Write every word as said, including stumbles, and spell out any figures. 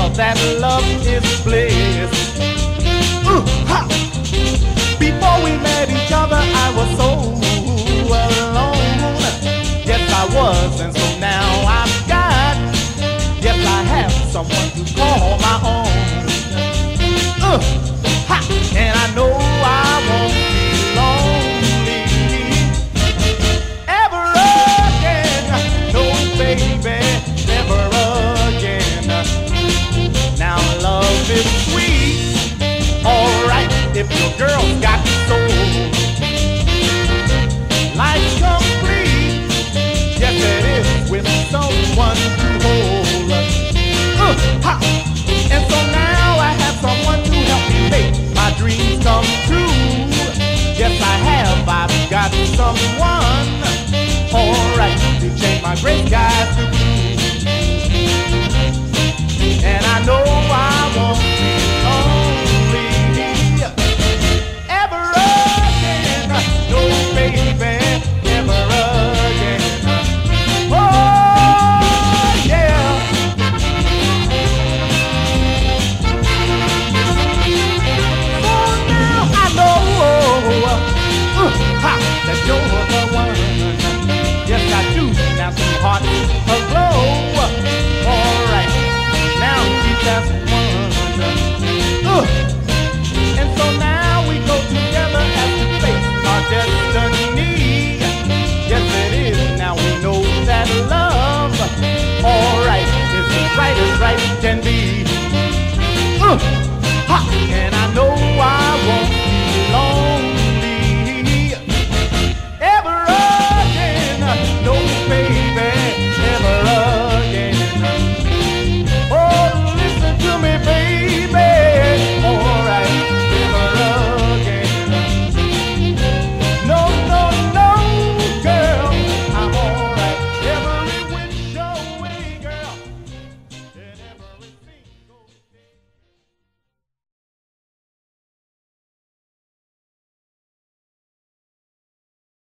that love is bliss. Uh, ha! Before we met each other, I was so alone. Yes, I was, and so now I've got. Yes, I have someone to call my own. Uh, ha! And I know I won't be lonely ever again. No, baby, never again. Now love is sweet, alright, if your girl's got soul. Life's complete, yes it is, with someone to hold. Uh, ha! And so now I have someone to help me make my dreams come true. Yes I have, I've got someone, alright, to change my gray skies to blue.